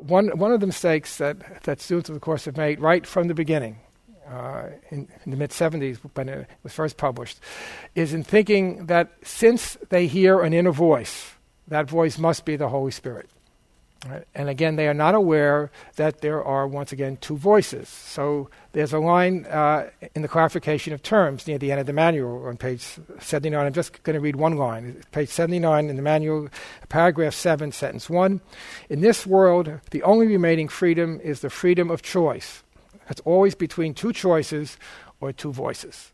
one of the mistakes that students of the course have made right from the beginning, in the mid-'70s when it was first published, is in thinking that since they hear an inner voice, that voice must be the Holy Spirit. Right? And again, they are not aware that there are, once again, two voices. So there's a line in the clarification of terms near the end of the manual on page 79. I'm just going to read one line. Page 79 in the manual, paragraph 7, sentence 1. In this world, the only remaining freedom is the freedom of choice. That's always between two choices or two voices.